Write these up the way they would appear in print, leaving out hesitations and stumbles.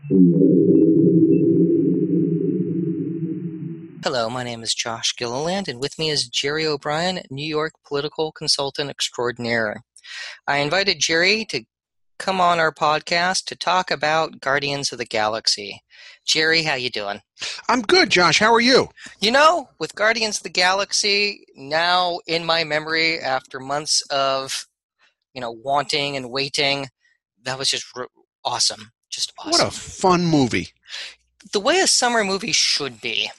Hello, my name is Josh Gilliland, and with me is Jerry O'Brien, New York political consultant extraordinaire. I invited Jerry to come on our podcast to talk about Guardians of the Galaxy. Jerry, how you doing? I'm good, Josh. How are you? You know, with Guardians of the Galaxy now in my memory after months of, wanting and waiting, that was just awesome. Just awesome. What a fun movie. The way a summer movie should be.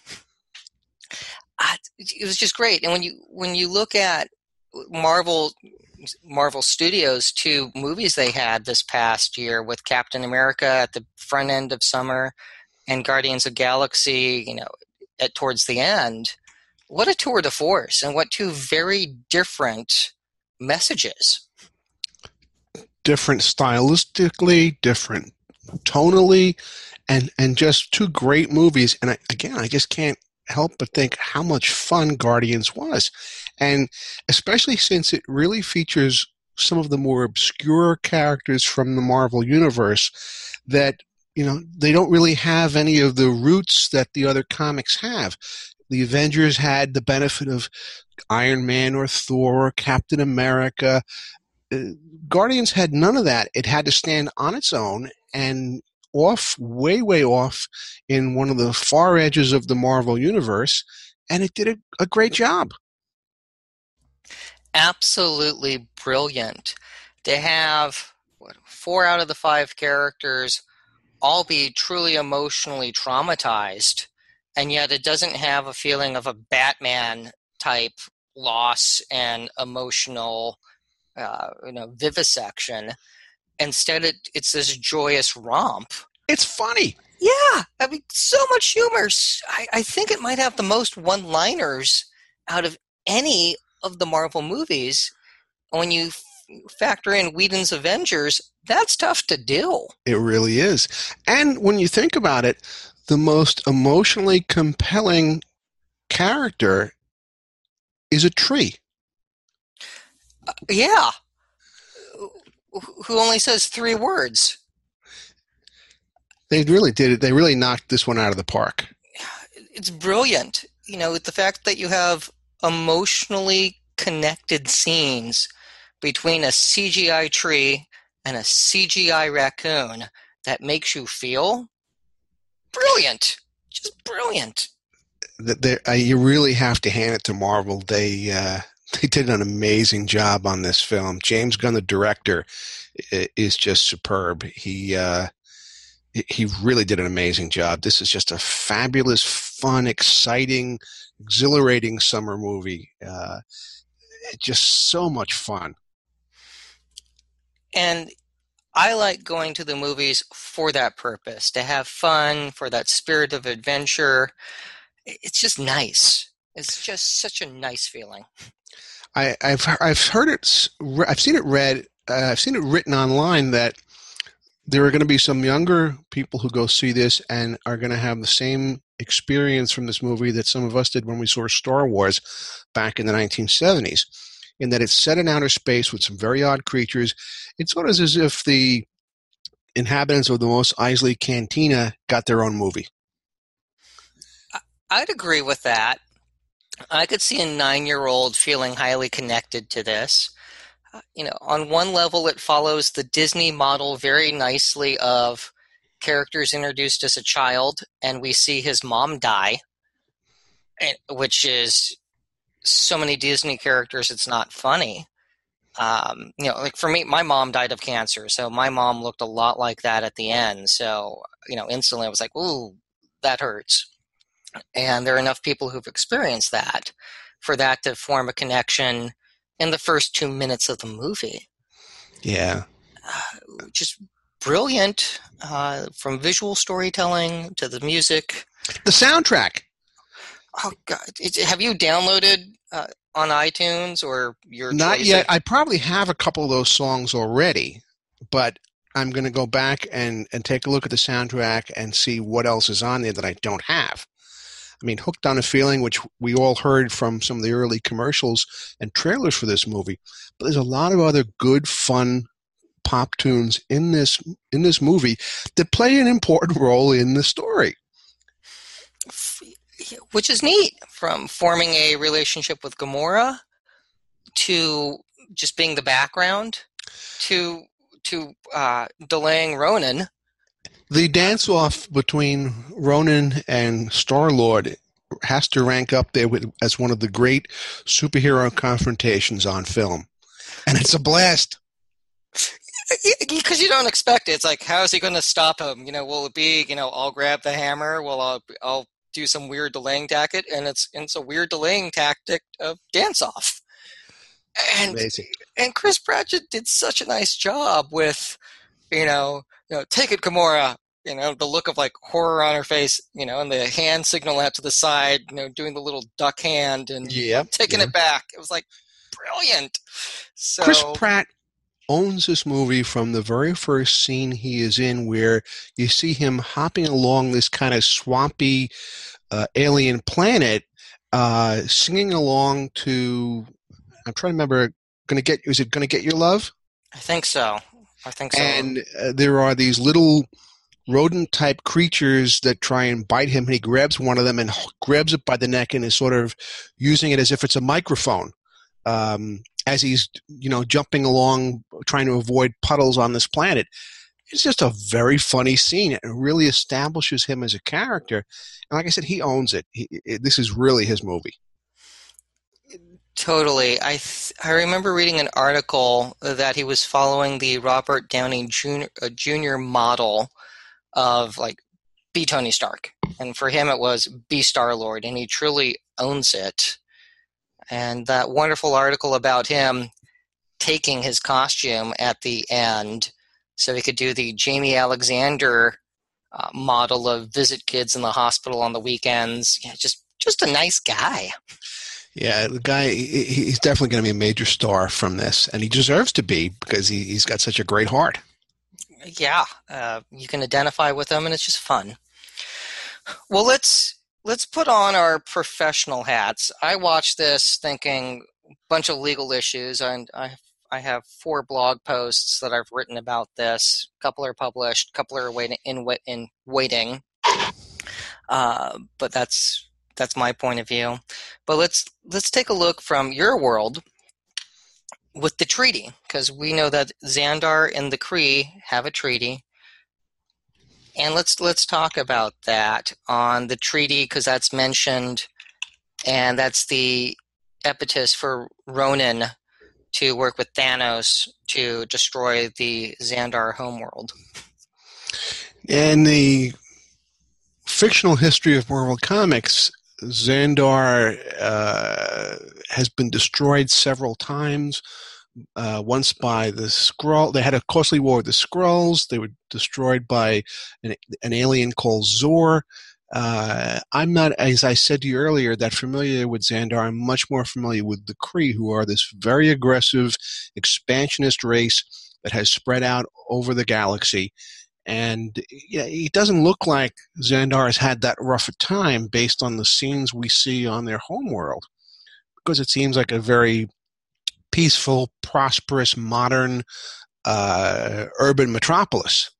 It was just great. And when you look at Marvel Studios' two movies they had this past year with Captain America at the front end of summer and Guardians of Galaxy, towards the end, what a tour de force and what two very different messages. Different stylistically, different tonally, and just two great movies. And I just can't help but think how much fun Guardians was. And especially since it really features some of the more obscure characters from the Marvel Universe that, they don't really have any of the roots that the other comics have. The Avengers had the benefit of Iron Man or Thor or Captain America. Guardians had none of that. It had to stand on its own and way off in one of the far edges of the Marvel Universe, and it did a great job. Absolutely brilliant. To have 4 out of the 5 characters all be truly emotionally traumatized, and yet it doesn't have a feeling of a Batman type loss and emotional vivisection. Instead, it's this joyous romp. It's funny. Yeah, I mean, so much humor. I think it might have the most one-liners out of any of the Marvel movies. When you factor in Whedon's Avengers, that's tough to do. It really is. And when you think about it, the most emotionally compelling character is a tree. Yeah. Who only says 3 words. They really did it. They really knocked this one out of the park. It's brilliant. The fact that you have emotionally connected scenes between a CGI tree and a CGI raccoon that makes you feel brilliant. Just brilliant. You really have to hand it to Marvel. They did an amazing job on this film. James Gunn, the director, is just superb. He really did an amazing job. This is just a fabulous, fun, exciting, exhilarating summer movie. Just so much fun. And I like going to the movies for that purpose, to have fun, for that spirit of adventure. It's just nice. It's just such a nice feeling. I've heard it. I've seen it read. I've seen it written online that there are going to be some younger people who go see this and are going to have the same experience from this movie that some of us did when we saw Star Wars back in the 1970s, in that it's set in outer space with some very odd creatures. It's sort of as if the inhabitants of the Mos Eisley Cantina got their own movie. I'd agree with that. I could see a 9-year-old feeling highly connected to this. On one level, it follows the Disney model very nicely of characters introduced as a child, and we see his mom die, which is so many Disney characters, it's not funny. Like for me, my mom died of cancer, so my mom looked a lot like that at the end. So, instantly I was like, ooh, that hurts. And there are enough people who've experienced that for that to form a connection in the first 2 minutes of the movie. Yeah. Just brilliant, from visual storytelling to the music. The soundtrack. Oh, God. Have you downloaded on iTunes or your Not yet. I probably have a couple of those songs already, but I'm going to go back and take a look at the soundtrack and see what else is on there that I don't have. I mean, Hooked on a Feeling, which we all heard from some of the early commercials and trailers for this movie, but there's a lot of other good, fun pop tunes in this movie that play an important role in the story. Which is neat, from forming a relationship with Gamora to just being the background to delaying Ronan. The dance-off between Ronan and Star-Lord has to rank up there as one of the great superhero confrontations on film. And it's a blast. Because you don't expect it. It's like, how is he going to stop him? Will it be, I'll grab the hammer, I'll do some weird delaying tactic, and it's a weird delaying tactic of dance-off. Amazing. And Chris Pratchett did such a nice job with, take it, Gamora. The look of like horror on her face, and the hand signal out to the side, doing the little duck hand and taking it back. It was like brilliant. So Chris Pratt owns this movie from the very first scene he is in, where you see him hopping along this kind of swampy alien planet, singing along to, I'm trying to remember, is it Gonna Get Your Love? I think so. And there are these little rodent-type creatures that try and bite him, and he grabs one of them and grabs it by the neck and is sort of using it as if it's a microphone as he's, jumping along, trying to avoid puddles on this planet. It's just a very funny scene. It really establishes him as a character. And like I said, he owns it. This is really his movie. Totally. I remember reading an article that he was following the Robert Downey Jr. model of like be Tony Stark, and for him it was be Star-Lord, and he truly owns it. And that wonderful article about him taking his costume at the end so he could do the Jamie Alexander model of visit kids in the hospital on the weekends. Just a nice guy. Yeah, the guy, he's definitely going to be a major star from this, and he deserves to be because he's got such a great heart. Yeah, you can identify with him, and it's just fun. Well, let's put on our professional hats. I watched this thinking a bunch of legal issues, and I have 4 blog posts that I've written about this. A couple are published, a couple are waiting. But that's my point of view. But let's take a look from your world with the treaty, because we know that Xandar and the Kree have a treaty. And let's talk about that on the treaty, because that's mentioned, and that's the impetus for Ronan to work with Thanos to destroy the Xandar homeworld. In the fictional history of Marvel Comics, Xandar has been destroyed several times. Once by the Skrull. They had a costly war with the Skrulls. They were destroyed by an alien called Zor. I'm not, as I said to you earlier, that familiar with Xandar. I'm much more familiar with the Kree, who are this very aggressive, expansionist race that has spread out over the galaxy. And it doesn't look like Xandar has had that rough a time based on the scenes we see on their homeworld, because it seems like a very peaceful, prosperous, modern urban metropolis.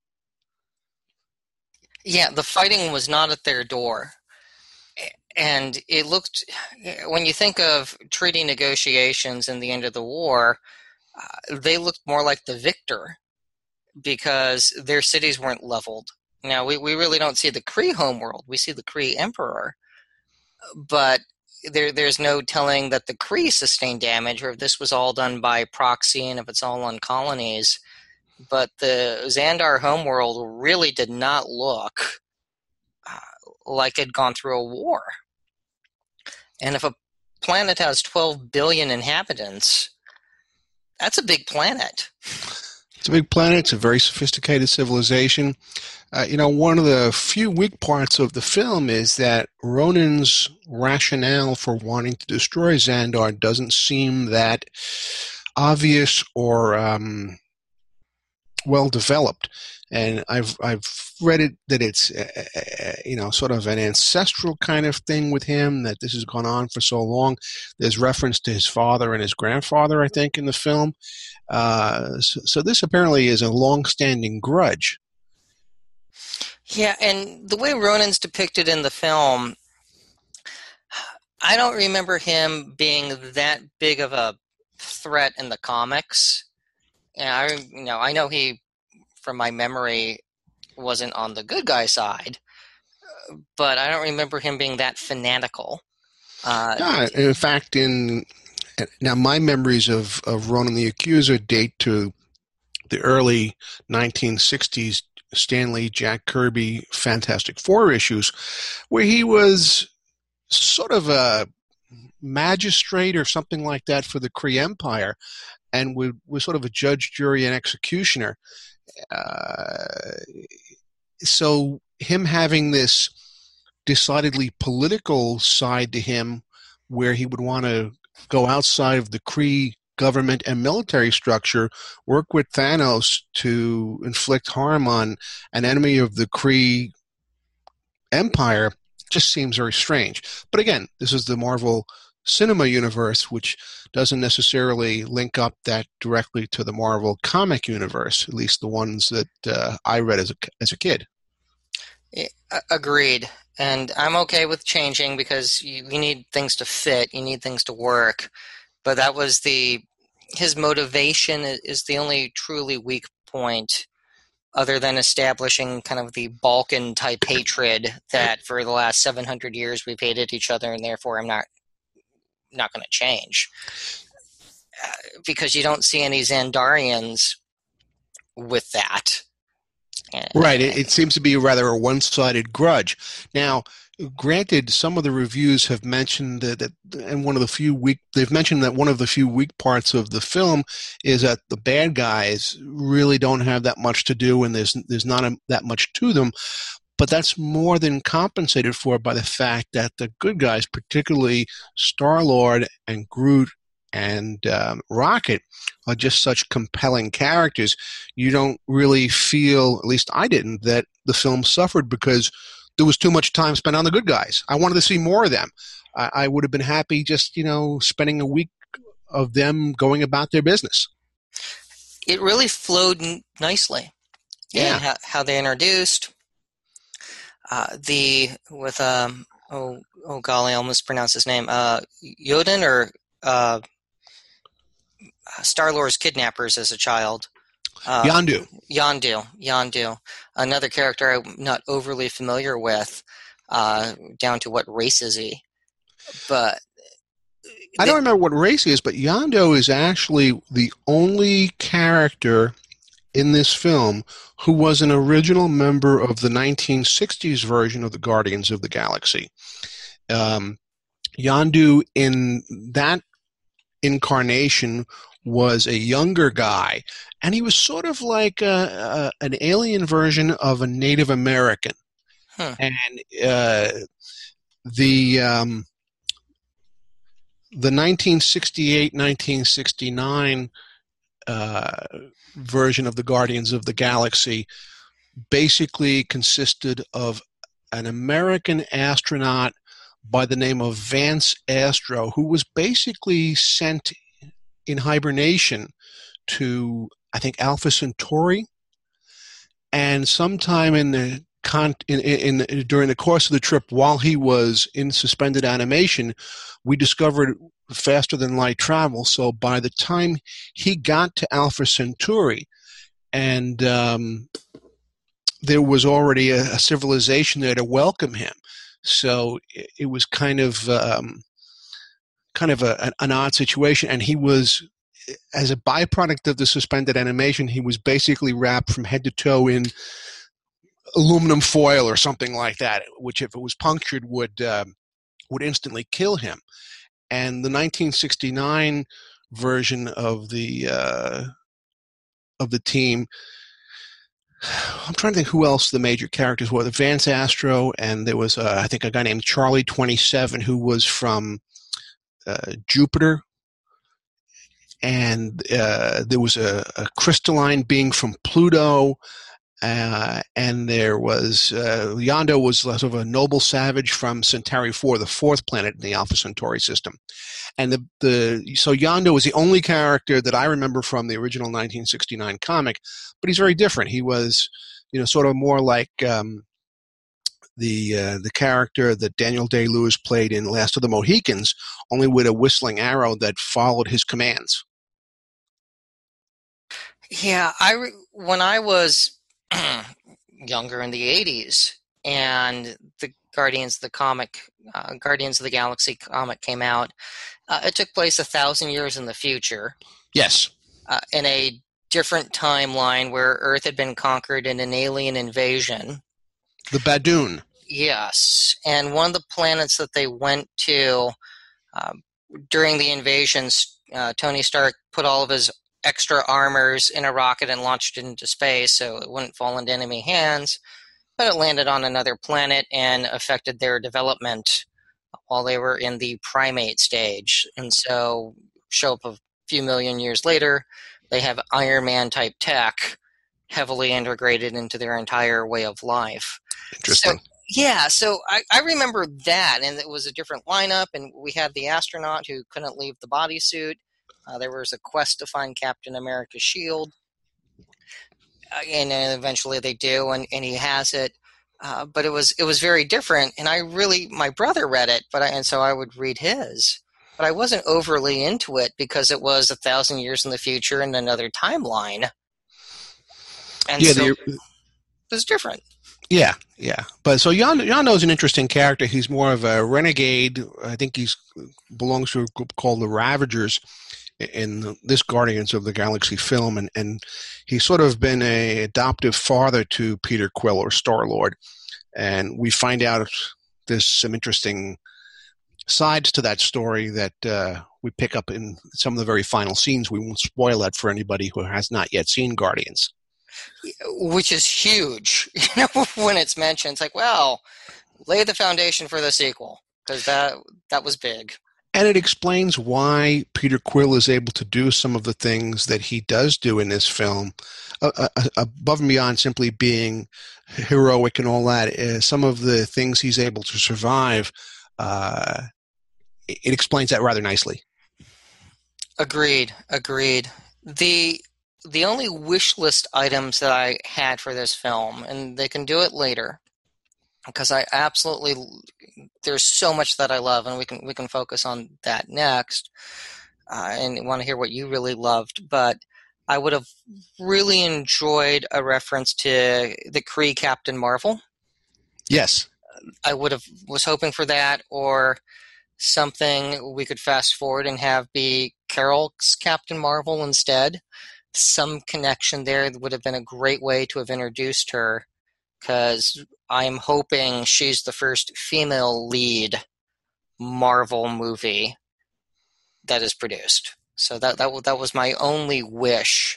Yeah, the fighting was not at their door. And it looked, when you think of treaty negotiations and the end of the war, they looked more like the victor, because their cities weren't leveled. Now, we really don't see the Kree homeworld. We see the Kree emperor. But there's no telling that the Kree sustained damage, or if this was all done by proxy and if it's all on colonies. But the Xandar homeworld really did not look like it had gone through a war. And if a planet has 12 billion inhabitants, that's a big planet. It's a big planet. It's a very sophisticated civilization. One of the few weak parts of the film is that Ronan's rationale for wanting to destroy Xandar doesn't seem that obvious or well developed. and I've read it that it's sort of an ancestral kind of thing with him, that this has gone on for so long. There's reference to his father and his grandfather, I think, in the film. So this apparently is a long-standing grudge. Yeah, and the way Ronan's depicted in the film, I don't remember him being that big of a threat in the comics. And I know he, from my memory, wasn't on the good guy side, but I don't remember him being that fanatical. Yeah, in fact, now my memories of Ronan the Accuser date to the early 1960s Stan Lee, Jack Kirby Fantastic Four issues, where he was sort of a magistrate or something like that for the Kree Empire, and was sort of a judge, jury, and executioner. So him having this decidedly political side to him, where he would want to go outside of the Kree government and military structure, work with Thanos to inflict harm on an enemy of the Kree Empire, just seems very strange. But again, this is the Marvel cinema universe, which doesn't necessarily link up that directly to the Marvel comic universe, at least the ones that I read as a kid. Agreed. And I'm okay with changing because you need things to fit, you need things to work. But that was his motivation is the only truly weak point, other than establishing kind of the Balkan type hatred that for the last 700 years we've hated each other, and therefore I'm not going to change. Because you don't see any Xandarians with that. Right. It seems to be rather a one-sided grudge. Now, granted, some of the reviews have mentioned that and they've mentioned that one of the few weak parts of the film is that the bad guys really don't have that much to do, and there's not that much to them. But that's more than compensated for by the fact that the good guys, particularly Star-Lord and Groot and Rocket, are just such compelling characters. You don't really feel, at least I didn't, that the film suffered because there was too much time spent on the good guys. I wanted to see more of them. I would have been happy just, spending a week of them going about their business. It really flowed nicely. Yeah. And how they introduced golly, I almost pronounced his name. Yoden or Star-Lord's kidnappers as a child. Yondu. Another character I'm not overly familiar with, down to what race is he. But I don't remember what race he is, but Yondu is actually the only character in this film who was an original member of the 1960s version of the Guardians of the Galaxy. Yondu in that incarnation was a younger guy, and he was sort of like an alien version of a Native American. Huh. And the 1968-1969 version of the Guardians of the Galaxy basically consisted of an American astronaut by the name of Vance Astro, who was basically sent in hibernation to, I think, Alpha Centauri. And sometime during the course of the trip, while he was in suspended animation, we discovered faster than light travel. So by the time he got to Alpha Centauri, and there was already a civilization there to welcome him. So it was kind of an odd situation. And he was, as a byproduct of the suspended animation, he was basically wrapped from head to toe in aluminum foil or something like that, which if it was punctured would instantly kill him. And the 1969 version of the team, I'm trying to think who else the major characters were. The Vance Astro, and there was I think a guy named Charlie 27 who was from Jupiter, and there was a crystalline being from Pluto, and there was Yondu was sort of a noble savage from Centauri 4, the fourth planet in the Alpha Centauri system. And so Yondu was the only character that I remember from the original 1969 comic, but he's very different. He was, sort of more like the character that Daniel Day-Lewis played in Last of the Mohicans, only with a whistling arrow that followed his commands. Yeah, when I was younger in the 80s and the Guardians of the Galaxy comic came out, it took place 1,000 years in the future. Yes. In a different timeline where Earth had been conquered in an alien invasion. The Badoon. Yes, and one of the planets that they went to during the invasions, Tony Stark put all of his extra armors in a rocket and launched it into space so it wouldn't fall into enemy hands, but it landed on another planet and affected their development while they were in the primate stage. And so show up a few million years later, they have Iron Man type tech heavily integrated into their entire way of life. Interesting. So I remember that, and it was a different lineup, and we had the astronaut who couldn't leave the bodysuit. There was a quest to find Captain America's shield, and eventually they do, and he has it. But it was very different, and my brother read it, and so I would read his. But I wasn't overly into it because it was 1,000 years in the future in another timeline. And so it was different. Yeah. But so Yondu is an interesting character. He's more of a renegade. I think he belongs to a group called the Ravagers in this Guardians of the Galaxy film, and he's sort of been an adoptive father to Peter Quill, or Star-Lord. And we find out there's some interesting sides to that story that we pick up in some of the very final scenes. We won't spoil that for anybody who has not yet seen Guardians. Which is huge, when it's mentioned. It's like, well, lay the foundation for the sequel, because that was big. And it explains why Peter Quill is able to do some of the things that he does do in this film, above and beyond simply being heroic and all that. Some of the things he's able to survive, it explains that rather nicely. Agreed. The only wish list items that I had for this film, and they can do it later, because there's so much that I love, and we can focus on that next, and want to hear what you really loved. But I would have really enjoyed a reference to the Kree Captain Marvel. Yes. I was hoping for that, or something we could fast forward and have be Carol's Captain Marvel instead. Some connection there would have been a great way to have introduced her, because I'm hoping she's the first female lead Marvel movie that is produced. So that was my only wish.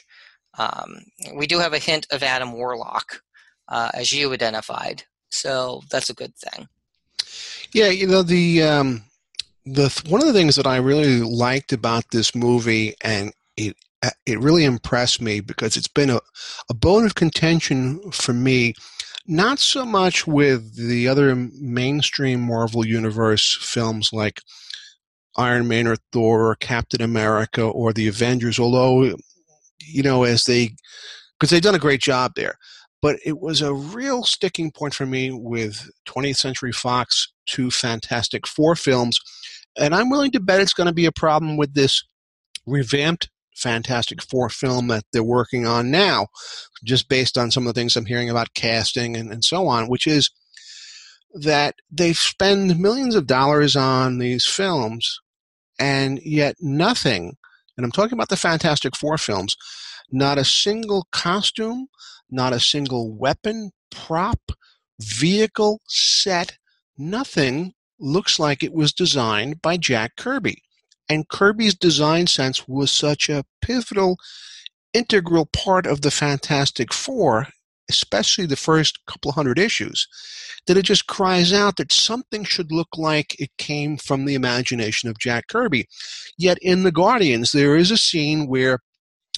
We do have a hint of Adam Warlock, as you identified, so that's a good thing. Yeah, the one of the things that I really liked about this movie, and it really impressed me because it's been a bone of contention for me, not so much with the other mainstream Marvel Universe films like Iron Man or Thor or Captain America or the Avengers, although, because they've done a great job there. But it was a real sticking point for me with 20th Century Fox 2 Fantastic Four films, and I'm willing to bet it's going to be a problem with this revamped Fantastic Four film that they're working on now, just based on some of the things I'm hearing about casting and so on, which is that they spend millions of dollars on these films, and yet nothing, and I'm talking about the Fantastic Four films, not a single costume, not a single weapon, prop, vehicle, set, nothing looks like it was designed by Jack Kirby. And Kirby's design sense was such a pivotal, integral part of the Fantastic Four, especially the first couple of hundred issues, that it just cries out that something should look like it came from the imagination of Jack Kirby. Yet in The Guardians, there is a scene where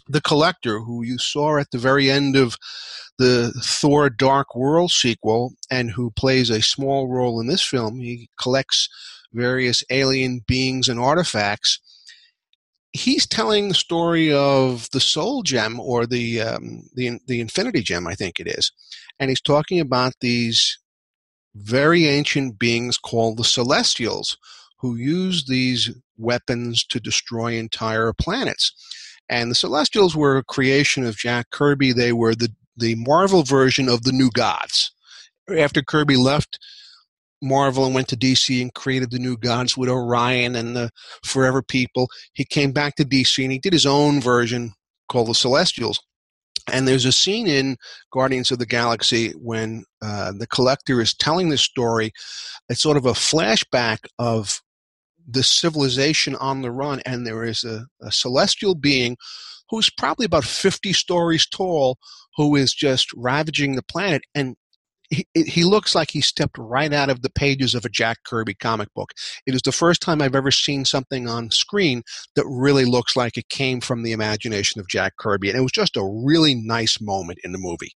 the Collector, who you saw at the very end of the Thor Dark World sequel and who plays a small role in this film. He collects various alien beings and artifacts. He's telling the story of the Soul Gem, or the Infinity Gem, I think it is, and he's talking about these very ancient beings called the Celestials, who use these weapons to destroy entire planets. And the Celestials were a creation of Jack Kirby. They were the Marvel version of the New Gods. After Kirby left Marvel and went to DC and created the New Gods with Orion and the Forever People, he came back to DC and he did his own version called the Celestials. And there's a scene in Guardians of the Galaxy when the Collector is telling this story. It's sort of a flashback of the civilization on the run, and there is a celestial being who's probably about 50 stories tall, who is just ravaging the planet. And he looks like he stepped right out of the pages of a Jack Kirby comic book. It is the first time I've ever seen something on screen that really looks like it came from the imagination of Jack Kirby. And it was just a really nice moment in the movie.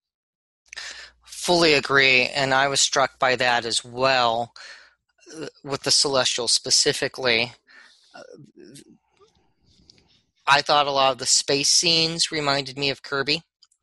Fully agree, and I was struck by that as well, with the Celestial specifically. I thought a lot of the space scenes reminded me of Kirby.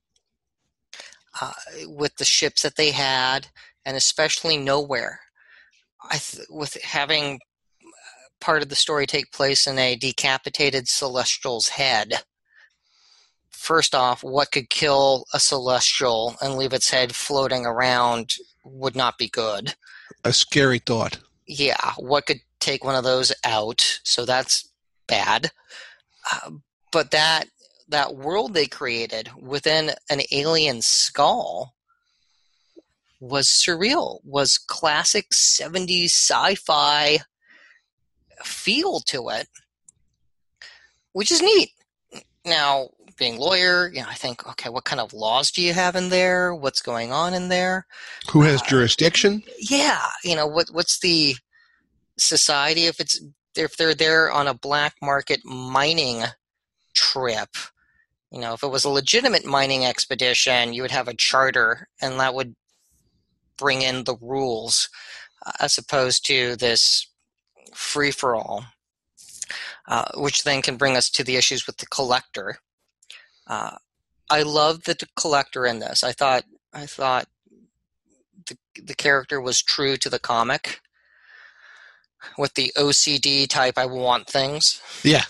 With the ships that they had, and especially Nowhere. With having part of the story take place in a decapitated Celestial's head. First off, what could kill a Celestial and leave its head floating around would not be good. A scary thought. Yeah, what could take one of those out? So that's bad. But that world they created within an alien skull was surreal, was classic 70s sci-fi feel to it, which is neat. Now, being lawyer, I think, okay, what kind of laws do you have in there? What's going on in there? Who has jurisdiction? Yeah, what's the society if they're there on a black market mining trip? If it was a legitimate mining expedition, you would have a charter, and that would bring in the rules, as opposed to this free-for-all, which then can bring us to the issues with the Collector. I love the Collector in this. I thought the character was true to the comic with the OCD type, I want things. Yeah.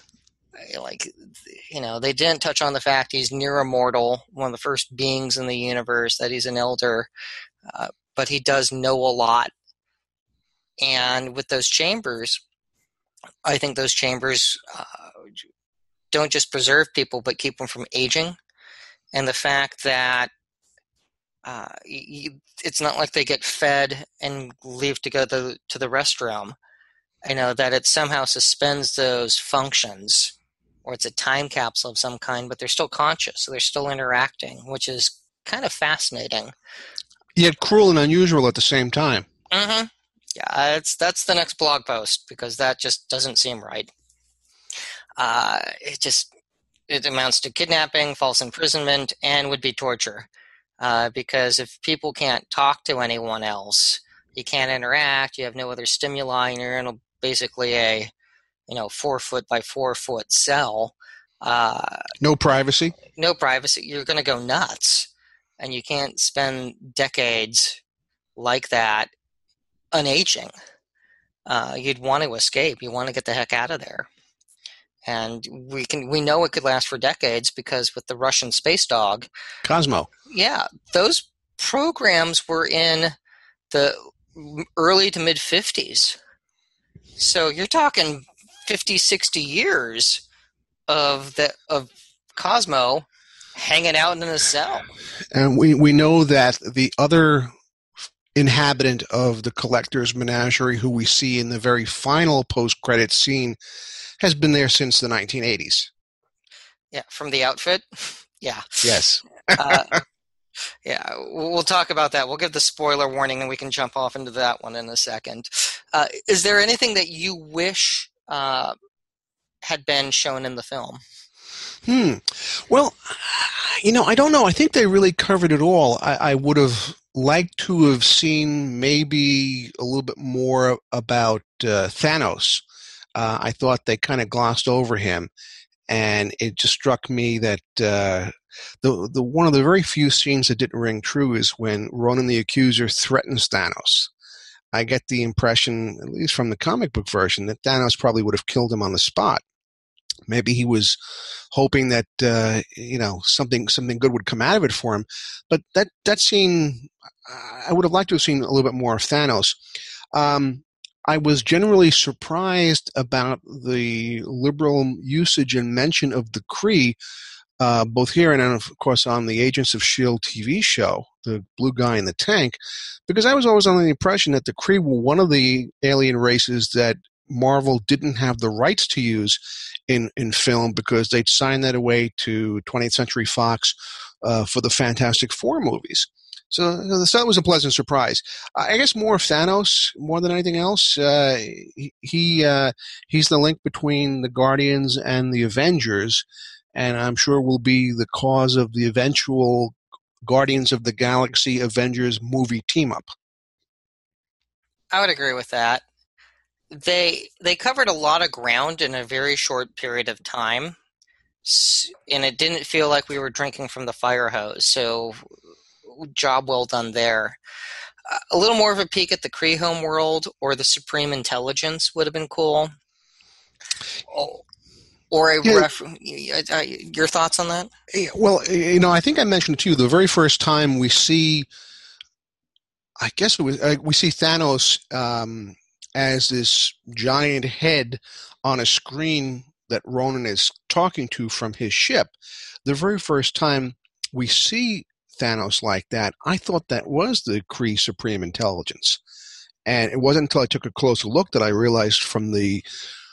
They didn't touch on the fact he's near immortal, one of the first beings in the universe, that he's an elder, but he does know a lot. And with those chambers, I think those chambers don't just preserve people, but keep them from aging. And the fact that it's not like they get fed and leave to go to the restroom. That it somehow suspends those functions, or it's a time capsule of some kind, but they're still conscious, so they're still interacting, which is kind of fascinating. Yet cruel and unusual at the same time. Mm-hmm. Yeah, that's the next blog post, because that just doesn't seem right. It amounts to kidnapping, false imprisonment, and would be torture. Because if people can't talk to anyone else, you can't interact, you have no other stimuli, and you're in basically a 4 foot by 4 foot cell. No privacy. No privacy. You're going to go nuts, and you can't spend decades like that unaging. You'd want to escape. You want to get the heck out of there. And we know it could last for decades, because with the Russian space dog, Cosmo. Yeah, those programs were in the early to mid 50s. So you're talking 50, 60 years of Cosmo hanging out in a cell. And we know that the other inhabitant of the Collector's menagerie, who we see in the very final post-credits scene, has been there since the 1980s. Yeah, from the outfit? Yeah. Yes. Yeah, we'll talk about that. We'll give the spoiler warning, and we can jump off into that one in a second. Is there anything that you wish had been shown in the film? Hmm. Well, I don't know. I think they really covered it all. I would have liked to have seen maybe a little bit more about Thanos. I thought they kind of glossed over him, and it just struck me that the one of the very few scenes that didn't ring true is when Ronan the Accuser threatens Thanos. I get the impression, at least from the comic book version, that Thanos probably would have killed him on the spot. Maybe he was hoping that something good would come out of it for him. But that scene, I would have liked to have seen a little bit more of Thanos. Um, I was generally surprised about the liberal usage and mention of the Kree, both here and of course on the Agents of Shield TV show, the blue guy in the tank, because I was always under the impression that the Kree were one of the alien races that Marvel didn't have the rights to use in film because they'd signed that away to 20th Century Fox for the Fantastic Four movies. So that was a pleasant surprise. I guess more of Thanos more than anything else. He's the link between the Guardians and the Avengers, and I'm sure will be the cause of the eventual Guardians of the Galaxy Avengers movie team up. I would agree with that. They covered a lot of ground in a very short period of time, and it didn't feel like we were drinking from the fire hose. So, job well done there. A little more of a peek at the Kree home world or the Supreme Intelligence would have been cool. Or your thoughts on that? Well, I think I mentioned to you the very first time we see, I guess it was, we see Thanos as this giant head on a screen that Ronan is talking to from his ship. The very first time we see Thanos like that, I thought that was the Kree Supreme Intelligence, and it wasn't until I took a closer look that I realized from the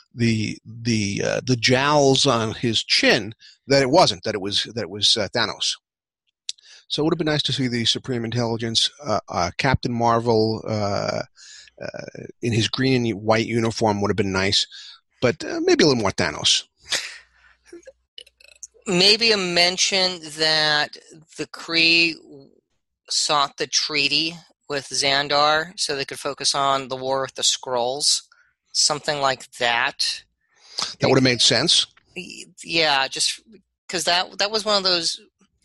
jowls on his chin that it wasn't, that it was Thanos. So it would have been nice to see the Supreme Intelligence, Captain Marvel in his green and white uniform would have been nice, but maybe a little more Thanos. Maybe a mention that the Kree sought the treaty with Xandar so they could focus on the war with the Skrulls. Something like that. That would have made sense. Yeah, just because that was one of those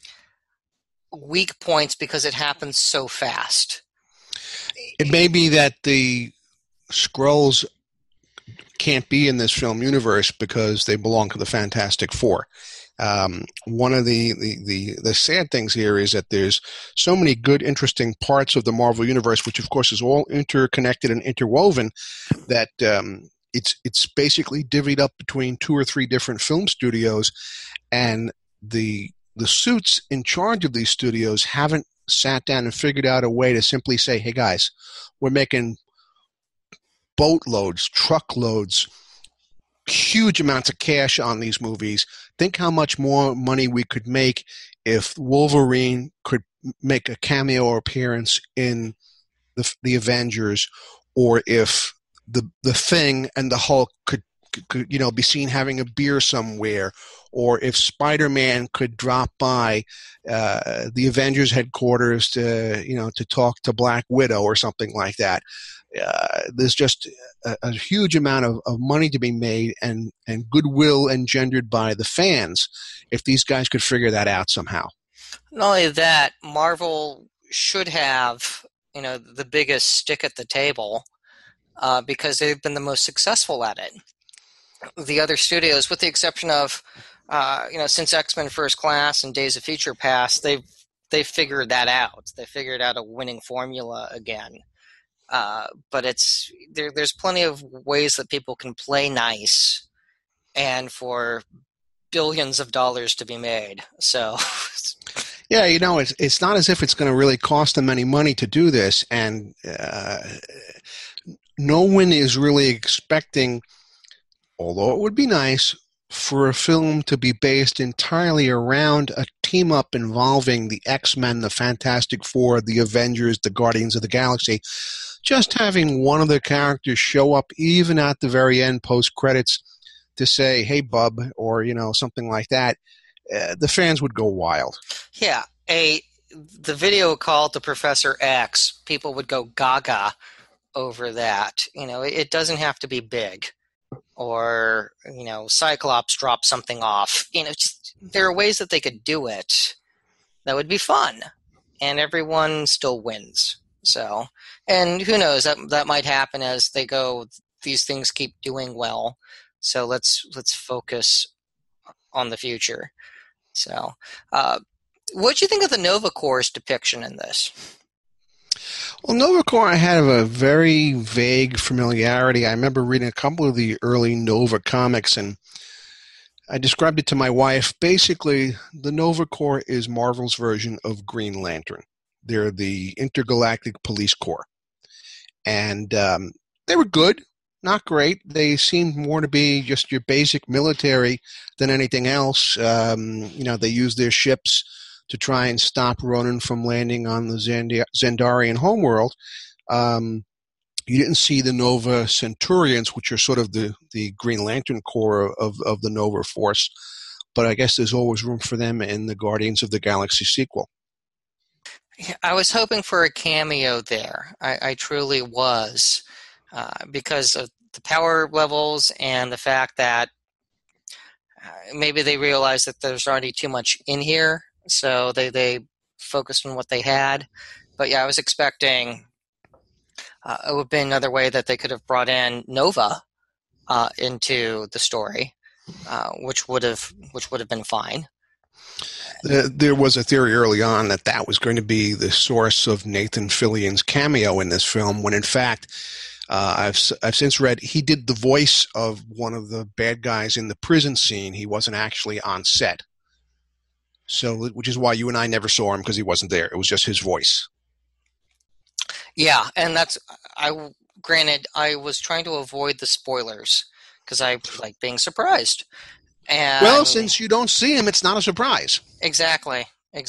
weak points because it happened so fast. It may be that the Skrulls can't be in this film universe because they belong to the Fantastic Four. One of the sad things here is that there's so many good, interesting parts of the Marvel Universe, which of course is all interconnected and interwoven, that it's basically divvied up between 2 or 3 different film studios, and the suits in charge of these studios haven't sat down and figured out a way to simply say, hey guys, we're making boatloads, truckloads, huge amounts of cash on these movies. Think how much more money we could make if Wolverine could make a cameo appearance in the Avengers, or if the Thing and the Hulk could be seen having a beer somewhere, or if Spider-Man could drop by the Avengers headquarters to talk to Black Widow or something like that. There's just a huge amount of money to be made and goodwill engendered by the fans if these guys could figure that out somehow. Not only that, Marvel should have the biggest stick at the table because they've been the most successful at it. The other studios, with the exception of since X-Men First Class and Days of Future Past, they've figured that out. They figured out a winning formula again. But there's plenty of ways that people can play nice, and for billions of dollars to be made. So, yeah, it's not as if it's going to really cost them any money to do this, and no one is really expecting, although it would be nice, for a film to be based entirely around a team-up involving the X-Men, the Fantastic Four, the Avengers, the Guardians of the Galaxy. Just having one of the characters show up even at the very end post-credits, to say, "Hey, bub," or something like that, the fans would go wild. Yeah, the video called the Professor X, people would go gaga over that. It doesn't have to be big, or Cyclops drops something off. There are ways that they could do it that would be fun, and everyone still wins. So, and who knows, that might happen as they go. These things keep doing well, so let's focus on the future. So, what do you think of the Nova Corps' depiction in this? Well, Nova Corps, I had a very vague familiarity. I remember reading a couple of the early Nova comics, and I described it to my wife. Basically, the Nova Corps is Marvel's version of Green Lantern. They're the intergalactic police corps. And they were good, not great. They seemed more to be just your basic military than anything else. They used their ships to try and stop Ronan from landing on the Xandarian homeworld. You didn't see the Nova Centurions, which are sort of the Green Lantern Corps of the Nova Force, but I guess there's always room for them in the Guardians of the Galaxy sequel. I was hoping for a cameo there. I truly was, because of the power levels and the fact that maybe they realized that there's already too much in here, so they focused on what they had. But yeah, I was expecting it would have been another way that they could have brought in Nova into the story, which would have been fine. There was a theory early on that was going to be the source of Nathan Fillion's cameo in this film, when in fact, I've since read he did the voice of one of the bad guys in the prison scene. He wasn't actually on set. So, which is why you and I never saw him, because he wasn't there. It was just his voice. Yeah, and granted, I was trying to avoid the spoilers because I like being surprised. And well, since you don't see him, it's not a surprise. Exactly.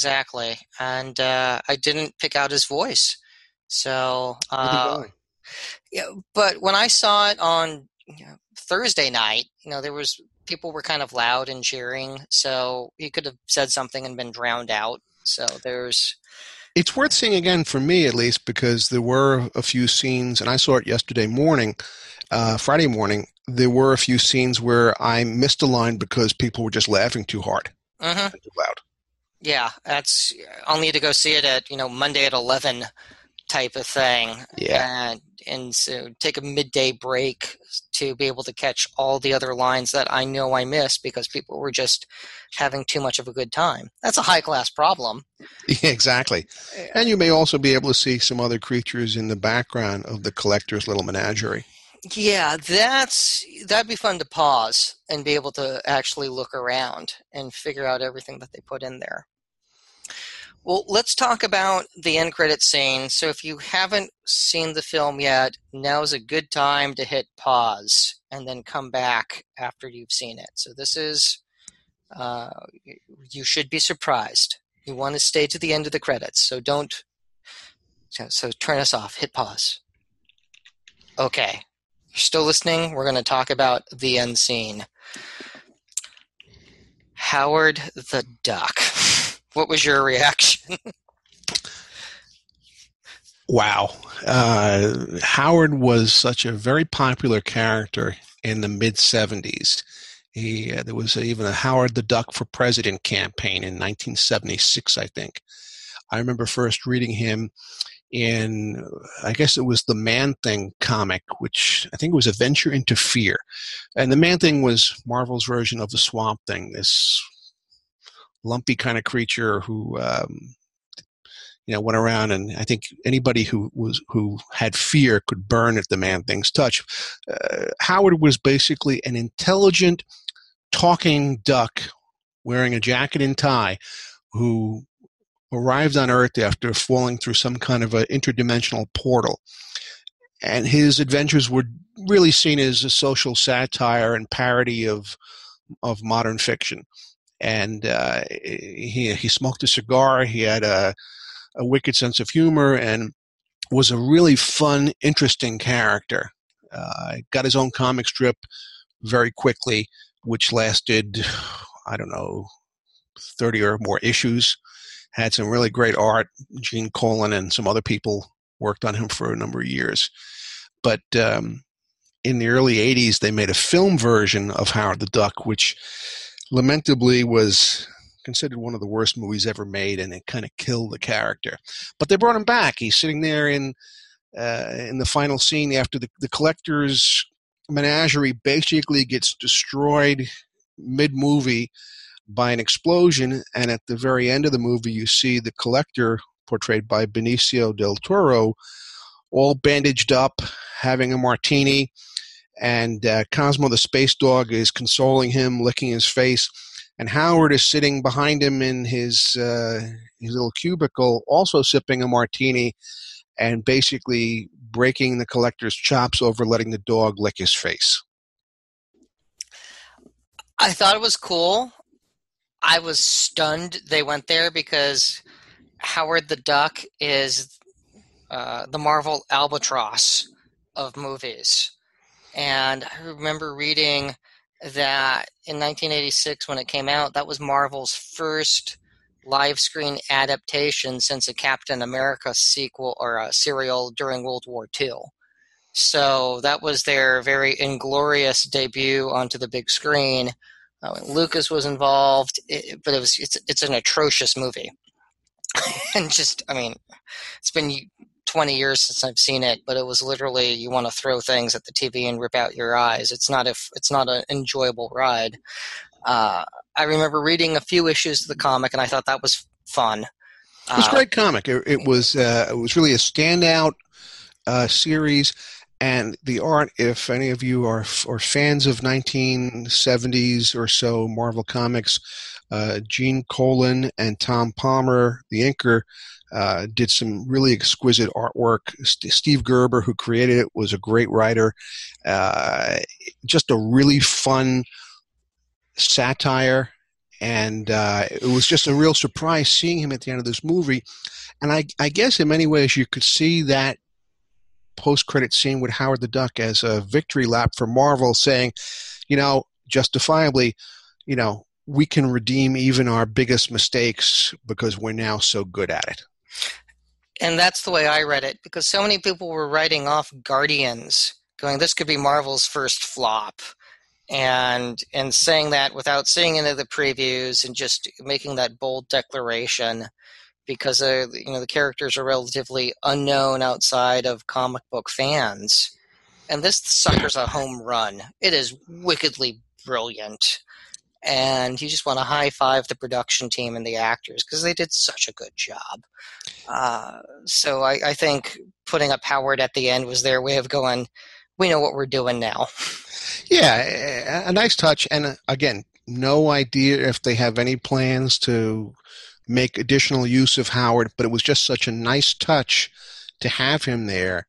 And I didn't pick out his voice. So, yeah, but when I saw it on Thursday night, people were kind of loud and cheering, so he could have said something and been drowned out. So it's worth seeing again, for me at least, because there were a few scenes, and I saw it yesterday morning, Friday morning. There were a few scenes where I missed a line because people were just laughing too hard, too loud. Yeah, I'll need to go see it at Monday at 11 type of thing. Yeah, and so take a midday break to be able to catch all the other lines that I know I missed because people were just having too much of a good time. That's a high class problem. Yeah, exactly. And you may also be able to see some other creatures in the background of the Collector's little menagerie. Yeah, that'd be fun to pause and be able to actually look around and figure out everything that they put in there. Well, let's talk about the end credit scene. So if you haven't seen the film yet, now's a good time to hit pause and then come back after you've seen it. So this is, you should be surprised. You want to stay to the end of the credits, so turn us off, hit pause. Okay. You're still listening? We're going to talk about the end scene. Howard the Duck. What was your reaction? Wow. Howard was such a very popular character in the mid-'70s. There was even a Howard the Duck for President campaign in 1976, I think. I remember first reading him in, I guess it was the Man-Thing comic, which I think was a venture into fear. And the Man-Thing was Marvel's version of the Swamp Thing, this lumpy kind of creature who went around, and I think anybody who had fear could burn at the Man-Thing's touch. Howard was basically an intelligent, talking duck wearing a jacket and tie who arrived on Earth after falling through some kind of an interdimensional portal. And his adventures were really seen as a social satire and parody of modern fiction. And he smoked a cigar. He had a wicked sense of humor and was a really fun, interesting character. Got his own comic strip very quickly, which lasted, I don't know, 30 or more issues. Had some really great art. Gene Colan and some other people worked on him for a number of years. But in the early 80s, they made a film version of Howard the Duck, which lamentably was considered one of the worst movies ever made, and it kind of killed the character. But they brought him back. He's sitting there in the final scene after the collector's menagerie basically gets destroyed mid-movie by an explosion, and at the very end of the movie, you see the collector, portrayed by Benicio del Toro, all bandaged up, having a martini, and Cosmo the space dog is consoling him, licking his face, and Howard is sitting behind him in his little cubicle, also sipping a martini, and basically breaking the collector's chops over letting the dog lick his face. I thought it was cool. I was stunned they went there because Howard the Duck is the Marvel albatross of movies. And I remember reading that in 1986 when it came out, that was Marvel's first live screen adaptation since a Captain America sequel or a serial during World War II. So that was their very inglorious debut onto the big screen. Lucas was involved, but it's an atrocious movie. And just, I mean, it's been 20 years since I've seen it, but it was literally you want to throw things at the TV and rip out your eyes. It's not an enjoyable ride. I remember reading a few issues of the comic, and I thought that was fun. It was a great comic. It was really a standout series, and the art. If any of you are fans of 1970s or so Marvel comics, Gene Colan and Tom Palmer, the inker, did some really exquisite artwork. Steve Gerber, who created it, was a great writer. Just a really fun satire, and it was just a real surprise seeing him at the end of this movie. And I guess in many ways you could see that post-credit scene with Howard the Duck as a victory lap for Marvel, saying, justifiably, we can redeem even our biggest mistakes because we're now so good at it. And that's the way I read it, because so many people were writing off Guardians, going, this could be Marvel's first flop. And saying that without seeing any of the previews and just making that bold declaration, because the characters are relatively unknown outside of comic book fans. And this sucker's a home run. It is wickedly brilliant. And you just want to high-five the production team and the actors because they did such a good job. So I think putting up Howard at the end was their way of going, we know what we're doing now. Yeah, a nice touch. And again, no idea if they have any plans to make additional use of Howard, but it was just such a nice touch to have him there.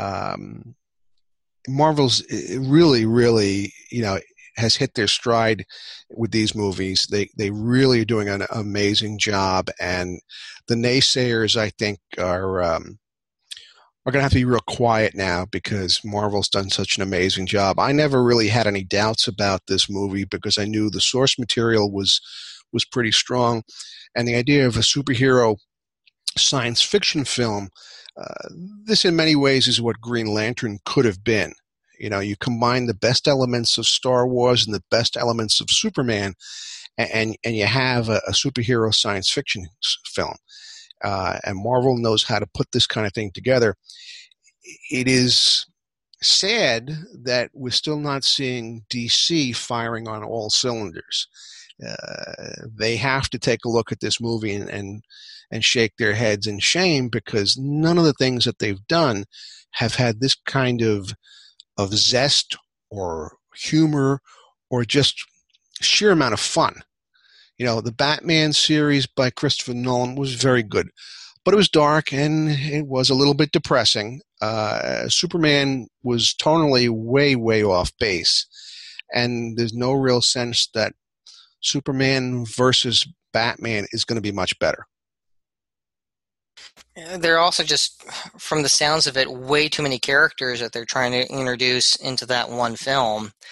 Marvel's really, really, has hit their stride with these movies. They really are doing an amazing job, and the naysayers, I think, are going to have to be real quiet now because Marvel's done such an amazing job. I never really had any doubts about this movie because I knew the source material was pretty strong, and the idea of a superhero science fiction film, this in many ways is what Green Lantern could have been. You combine the best elements of Star Wars and the best elements of Superman, and you have a superhero science fiction film. And Marvel knows how to put this kind of thing together. It is sad that we're still not seeing DC firing on all cylinders. They have to take a look at this movie and shake their heads in shame because none of the things that they've done have had this kind of zest or humor or just sheer amount of fun. The Batman series by Christopher Nolan was very good, but it was dark and it was a little bit depressing. Superman was tonally way, way off base, and there's no real sense that Superman versus Batman is going to be much better. There are also just, from the sounds of it, way too many characters that they're trying to introduce into that one film.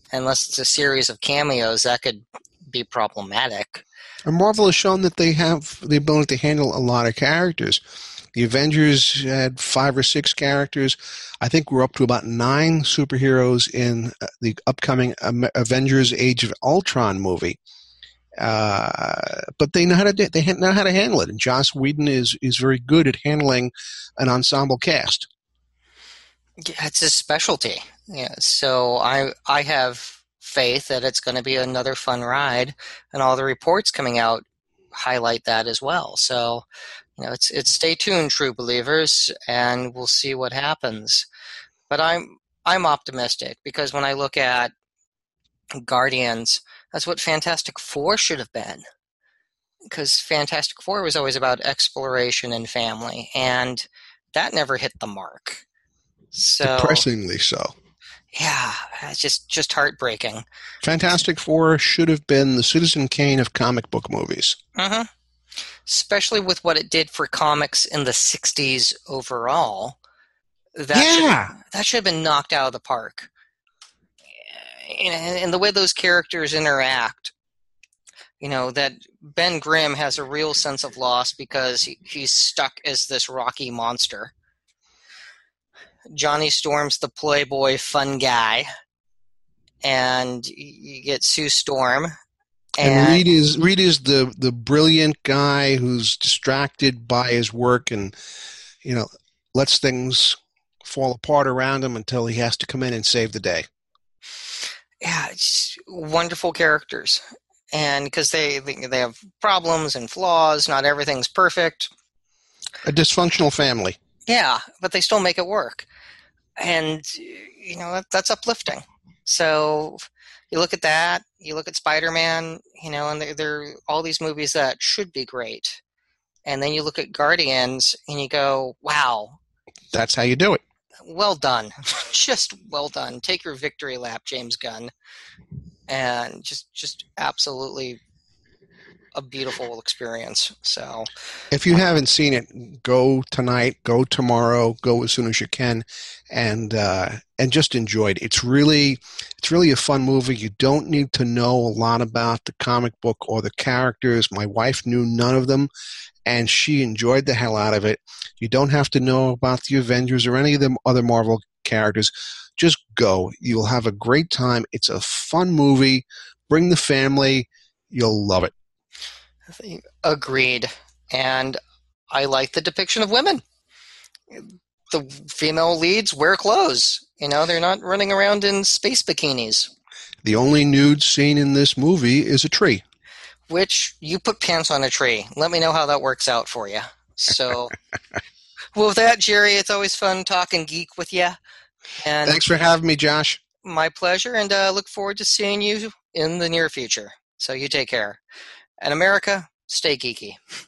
unless it's a series of cameos, that could be problematic. And Marvel has shown that they have the ability to handle a lot of characters. The Avengers had 5 or 6 characters. I think we're up to about 9 superheroes in the upcoming Avengers: Age of Ultron movie. But they know how to handle it, and Joss Whedon is very good at handling an ensemble cast. Yeah, it's his specialty. Yeah, so I have faith that it's going to be another fun ride, and all the reports coming out highlight that as well. So, it's stay tuned, true believers, and we'll see what happens. But I'm optimistic because when I look at Guardians, that's what Fantastic Four should have been. Because Fantastic Four was always about exploration and family, and that never hit the mark. So, Depressingly so. yeah, it's just heartbreaking. Fantastic Four should have been the Citizen Kane of comic book movies. Mm-hmm. Especially with what it did for comics in the 60s overall. That should have been knocked out of the park. And the way those characters interact, that Ben Grimm has a real sense of loss because he's stuck as this rocky monster. Johnny Storm's the playboy fun guy, and you get Sue Storm. And Reed is the brilliant guy who's distracted by his work and lets things fall apart around him until he has to come in and save the day. Yeah, it's wonderful characters, and because they have problems and flaws, not everything's perfect. A dysfunctional family. Yeah, but they still make it work, and that's uplifting. So you look at that, you look at Spider-Man, and they're all these movies that should be great, and then you look at Guardians, and you go, wow. That's how you do it. Well done. Just well done. Take your victory lap, James Gunn. And just absolutely a beautiful experience. So if you haven't seen it, go tonight, go tomorrow, go as soon as you can, and just enjoy it. It's really a fun movie. You don't need to know a lot about the comic book or the characters. My wife knew none of them, and she enjoyed the hell out of it. You don't have to know about the Avengers or any of the other Marvel characters. Just go. You'll have a great time. It's a fun movie. Bring the family. You'll love it. Agreed. And I like the depiction of women. The female leads wear clothes. They're not running around in space bikinis. The only nude scene in this movie is a tree. Which you put pants on a tree. Let me know how that works out for you. So, well, with that, Jerry, it's always fun talking geek with you. And thanks for having me, Josh. My pleasure, and look forward to seeing you in the near future. So you take care. And America, stay geeky.